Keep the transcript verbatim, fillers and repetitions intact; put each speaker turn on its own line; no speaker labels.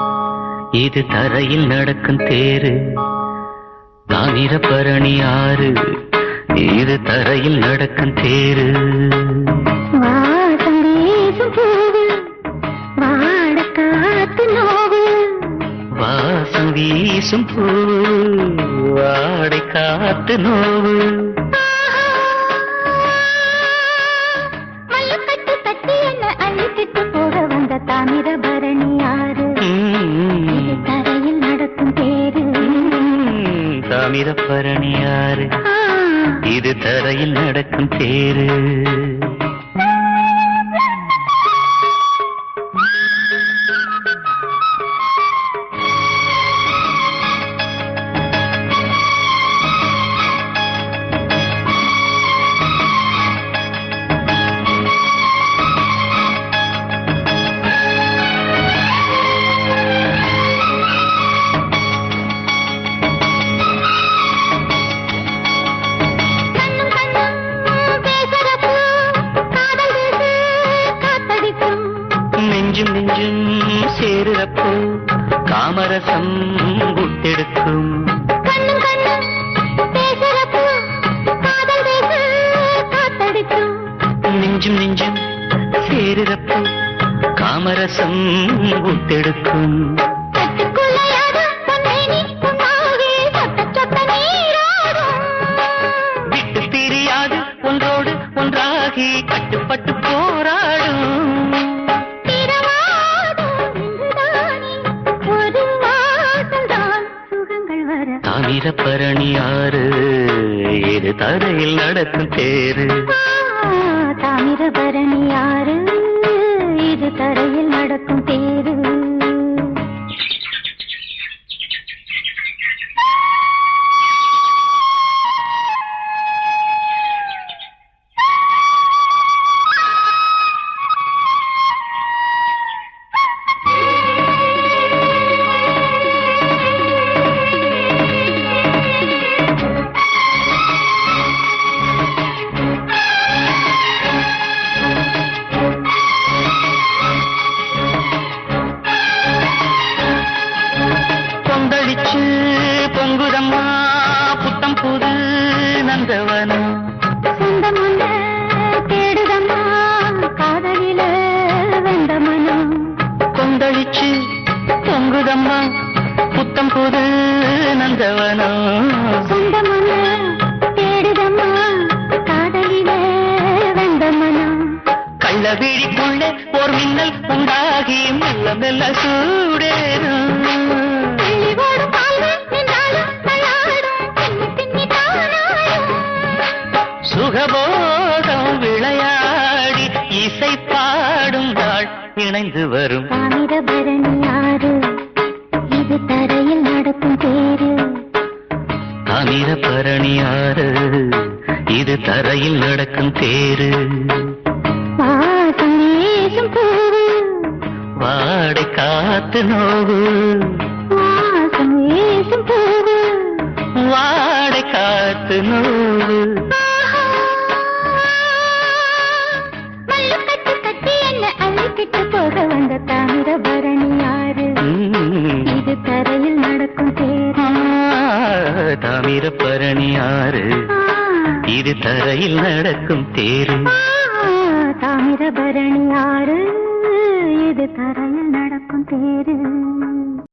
இது தரையில் நடக்கும் தேரு. தாமிரபரணி ஆறு, இது தரையில் நடக்கும் தேரு.
வாசம் வீசும் பூவு, வாட காத்து நோவு.
வாசம் வீசும் பூவு, வாடை காத்து நோவு.
மல்லுக்கட்டு தட்டி என்ன அள்ளிக்கிட்டு போக வந்த தாமிரபரணி ஆறு, இது தரையில் நடக்கும் தேரு.
தாமிரபரணி ஆறு, இது தரையில் நடக்கும் தேரு. நெஞ்சும் நெஞ்சும் சேருறப்போ காமரசம் விட்டெடுக்கும்.
கண்ணும் கண்ணும் பேசுறப்போ காதல் பேச காத்தடிக்கும்.
நெஞ்சும் நெஞ்சும் சேருறப்போ காமரசம் விட்டெடுக்கும்.
கட்டுக்குள்ளையாக பொன்னேனி உன்னாகவே சொட்ட சொட்ட நீராடும்.
விட்டு தெரியாது ஒன்றோடு ஒன்றாகி கட்டுப்பட்டு போராடும். தாமிரபரணி ஆறு, இது தரையில் நடக்கும் தேரு.
தாமிரபரணி ஆறு, இது தரையில் நடக்கும் தேரு.
பொங்குதம்மா புத்தம் புது நந்தவனம்.
சொந்தம் ஒன்று தேடுதம்மா காதலில வெந்த மனம்.
கொந்தளிச்சு பொங்குதம்மா புத்தம் புது நந்தவனம்.
சொந்தம் ஒன்று தேடுதம்மா காதலில வெந்த மனம்.
கள்ள விழிக்குள்ளே ஒரு மின்னல் உண்டாகி மெல்ல மெல்ல சூடேறும். சுகபோகம் விளையாடி இசை பாடும் நாள் இணைந்து வரும்.
தாமிரபரணி ஆறு, இது தரையில் நடக்கும் தேரு.
தாமிரபரணி ஆறு, இது தரையில் நடக்கும் தேரு.
வாசம் வீசும் பூவு,
வாடை காத்து நோவு.
வாசம் வீசும் பூவு,
வாடை காத்து நோவு.
மல்லுக்கட்டு தட்டி என்ன அள்ளிக்கிட்டு போக வந்த தாமிரபரணி ஆறு, இது தரையில் நடக்கும் தேரு.
தாமிரபரணி ஆறு, இது தரையில் நடக்கும் தேரு.
தாமிரபரணி ஆறு, இது தரையில் நடக்கும் தேரு.